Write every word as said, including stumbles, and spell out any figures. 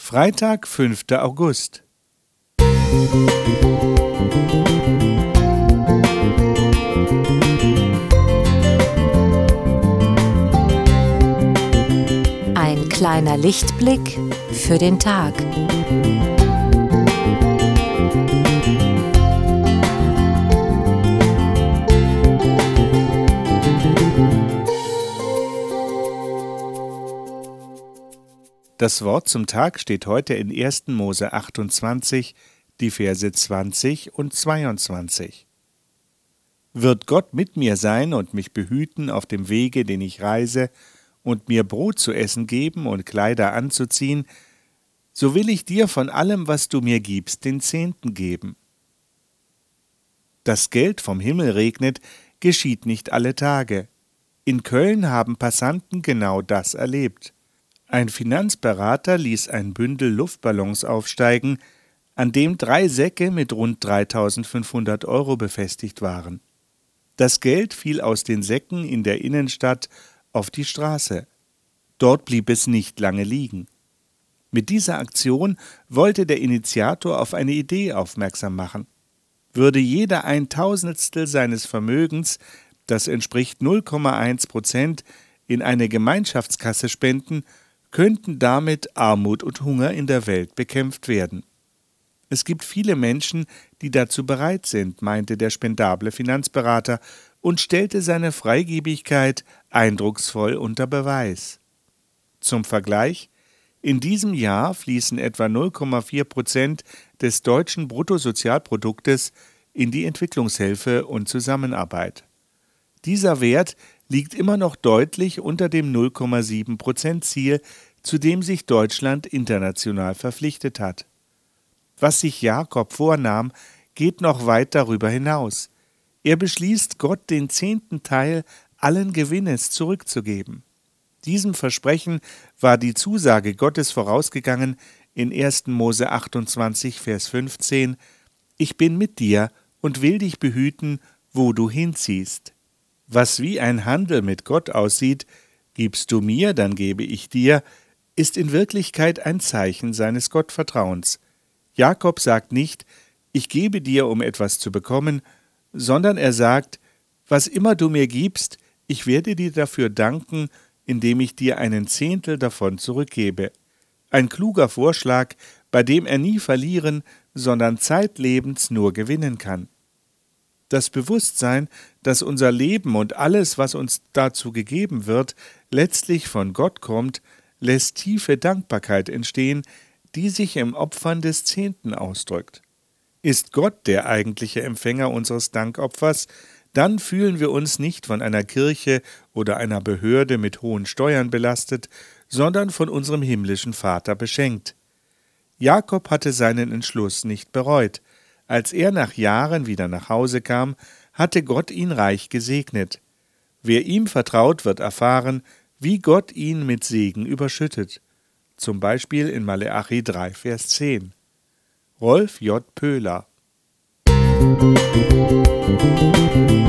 Freitag, fünfter August. Ein kleiner Lichtblick für den Tag. Das Wort zum Tag steht heute in erster Mose achtundzwanzig, die Verse zwanzig und zweiundzwanzig. Wird Gott mit mir sein und mich behüten auf dem Wege, den ich reise, und mir Brot zu essen geben und Kleider anzuziehen, so will ich dir von allem, was du mir gibst, den Zehnten geben. Dass Geld vom Himmel regnet, geschieht nicht alle Tage. In Köln haben Passanten genau das erlebt. Ein Finanzberater ließ ein Bündel Luftballons aufsteigen, an dem drei Säcke mit rund dreitausendfünfhundert Euro befestigt waren. Das Geld fiel aus den Säcken in der Innenstadt auf die Straße. Dort blieb es nicht lange liegen. Mit dieser Aktion wollte der Initiator auf eine Idee aufmerksam machen. Würde jeder ein Tausendstel seines Vermögens, das entspricht null Komma eins Prozent, in eine Gemeinschaftskasse spenden, könnten damit Armut und Hunger in der Welt bekämpft werden. Es gibt viele Menschen, die dazu bereit sind, meinte der spendable Finanzberater und stellte seine Freigebigkeit eindrucksvoll unter Beweis. Zum Vergleich: In diesem Jahr fließen etwa null Komma vier Prozent des deutschen Bruttosozialproduktes in die Entwicklungshilfe und Zusammenarbeit. Dieser Wert liegt immer noch deutlich unter dem null Komma sieben Prozent Ziel, zu dem sich Deutschland international verpflichtet hat. Was sich Jakob vornahm, geht noch weit darüber hinaus. Er beschließt, Gott den zehnten Teil allen Gewinnes zurückzugeben. Diesem Versprechen war die Zusage Gottes vorausgegangen in erster Mose achtundzwanzig, Vers fünfzehn: Ich bin mit dir und will dich behüten, wo du hinziehst. Was wie ein Handel mit Gott aussieht, gibst du mir, dann gebe ich dir, ist in Wirklichkeit ein Zeichen seines Gottvertrauens. Jakob sagt nicht, ich gebe dir, um etwas zu bekommen, sondern er sagt, was immer du mir gibst, ich werde dir dafür danken, indem ich dir einen Zehntel davon zurückgebe. Ein kluger Vorschlag, bei dem er nie verlieren, sondern zeitlebens nur gewinnen kann. Das Bewusstsein, dass unser Leben und alles, was uns dazu gegeben wird, letztlich von Gott kommt, lässt tiefe Dankbarkeit entstehen, die sich im Opfern des Zehnten ausdrückt. Ist Gott der eigentliche Empfänger unseres Dankopfers, dann fühlen wir uns nicht von einer Kirche oder einer Behörde mit hohen Steuern belastet, sondern von unserem himmlischen Vater beschenkt. Jakob hatte seinen Entschluss nicht bereut. Als er nach Jahren wieder nach Hause kam, hatte Gott ihn reich gesegnet. Wer ihm vertraut, wird erfahren, wie Gott ihn mit Segen überschüttet. Zum Beispiel in Maleachi drei, Vers zehn. Rolf J. Pöhler.